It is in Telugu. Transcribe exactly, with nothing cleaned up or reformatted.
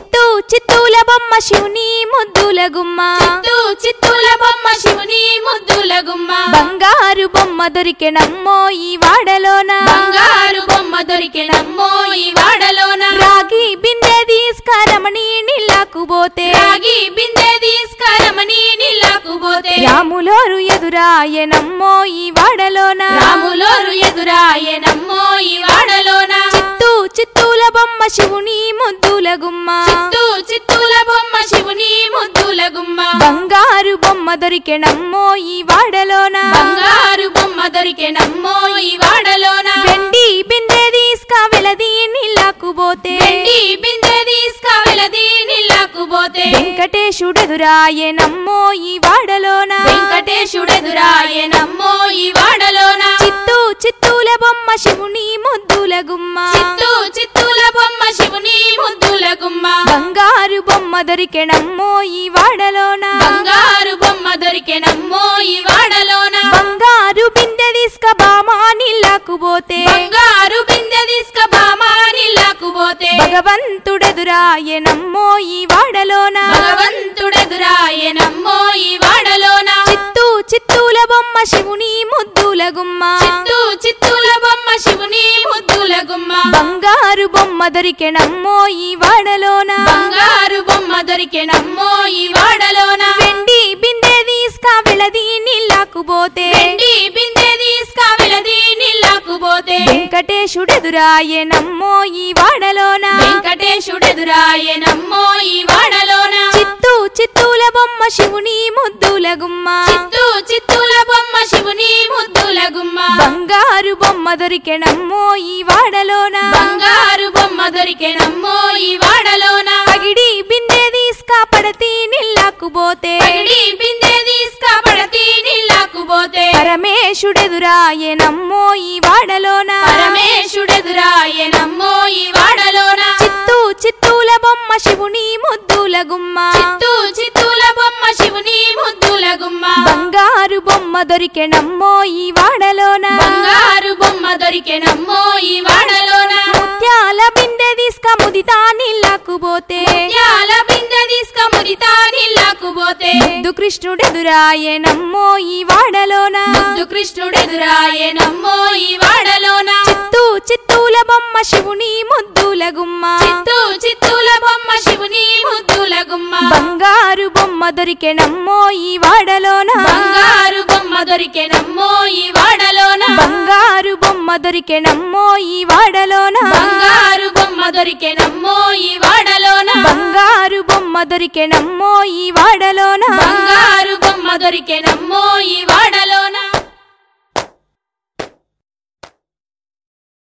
చిత్తూ చిత్తూల బొమ్మ శివుని ముద్దుల గుమ్మ చిత్తూ చిత్తూల బొమ్మ శివుని ముద్దుల గుమ్మ బంగారు బొమ్మ దొరికెనమ్మో ఈ వాడలోన బంగారు బొమ్మ దొరికెనమ్మో ఈ వాడలోన రాగి బిందె తీసుకరమణి నీళ్ళకు పోతే రాగి బిందె తీసుకరమణి నీళ్ళకు పోతే రాములోరు ఎదురాయనమ్మో ఈ వాడలోన రాములోరు ఎదురాయనమ్మో ఈ వాడలోన చిత్తూ చిత్తూల బొమ్మ శివుని ముద్దుల గుమ్మ చిత్తూ చిత్తూల బొమ్మ శివుని ముద్దుల గుమ్మ బంగారు బొమ్మ దొరికెనమ్మో ఈ వాడలోన బంగారు బొమ్మ దొరికెనమ్మో ఈ వాడలోన వెండి బిందె తీసుక వెలది నీళ్ళకు పోతే వెండి బిందె తీసుక వెలది నీళ్ళకు పోతే వెంకటేశుడెదురాయనమ్మో ఈ వాడలోన వెంకటేశుడెదురాయనమ్మో ఈ వాడలోన చిత్తూ చిత్తూల బొమ్మ శివుని ముద్దుల గుమ్మ చిత్తూ చిత్తూల బొమ్మ శివుని ముద్దుల గుమ్మ బంగారు బొమ్మ దొరికెనమ్మో ఈ వాడలోన బంగారు బొమ్మ దొరికెనమ్మో ఈ వాడలోన బంగారు బిందె తీసుక బామా నీళ్ళకు పోతే బంగారు బిందె తీసుక బామా నీళ్ళకు పోతే భగవంతుడెదురాయనమ్మో ఈ వాడలోన భగవంతుడెదురాయనమ్మో ఈ వాడలోన చిత్తూ చిత్తూల బొమ్మ శివుని ముద్దుల గుమ్మ చిత్తూ చిత్తూల బొమ్మ శివుని ముద్దుల గుమ్మ బంగారు బొమ్మ దొరికెనమ్మో ఈ వాడలోన బంగారు బొమ్మ దొరికెనమ్మో ఈ వాడలోన వెండి బిందె తీసుక వెలది నీళ్ళకు పోతే వెండి బిందె తీసుక వెలది నీళ్ళకు పోతే వెంకటేశుడెదురాయనమ్మో ఈ వాడలోన వెంకటేశుడెదురాయనమ్మో ఈ వాడలోన చిత్తూ చిత్తూల బొమ్మ శివుని ముద్దుల గుమ్మ చిత్తూ చిత్తూల బొమ్మ శివుని ముద్దుల గుమ్మ బంగారు బొమ్మ దొరికెనమ్మో ఈ వాడలోన బంగారు బొమ్మ దొరికెనమ్మో ఈ వాడలోన పగిడి బిందె తీసుక పడతి నీళ్ళకు పోతే పగిడి బిందె తీసుక పడతి నీళ్ళకు పోతే పరమేశుడెదురాయనమ్మో ఈ వాడలోన పరమేశుడెదురాయనమ్మో ఈ వాడలోన చిత్తూ చిత్తూల బొమ్మ శివుని ముద్దుల గుమ్మ చిత్తూ చిత్తూల బొమ్మ శివుని ముద్దుల గుమ్మ బంగారు బొమ్మ దొరికెనమ్మో ఈ వాడలోన బంగారు బొమ్మ దొరికెనమ్మో ఈ వాడలోన ముత్యాల బిందె తీసుక ముదితా నీళ్ళకు పోతే ముత్యాల బిందె తీసుక ముదితా నీళ్ళకు పోతే ముద్దు కృష్ణుడెదురాయనమ్మో ఈ వాడలోన ముద్దు కృష్ణుడెదురాయనమ్మో ఈ వాడలోన చిత్తూ చిత్తూల బొమ్మ శివుని ముద్దుల గుమ్మ చిత్తూ చిత్తూల బొమ్మ శివుని ముద్దుల గుమ్మ బంగారు బొమ్మ దొరికెనమ్మో ఈ వాడలోన బంగారు బొమ్మ దొరికెనమ్మో ఈ వాడలోన బంగారు బొమ్మ దొరికెనమ్మో ఈ వాడలోన బంగారు బొమ్మ దొరికెనమ్మో ఈ వాడలోన బంగారు బొమ్మ దొరికెనమ్మో ఈ వాడలోన బంగారు బొమ్మ దొరికెనమ్మో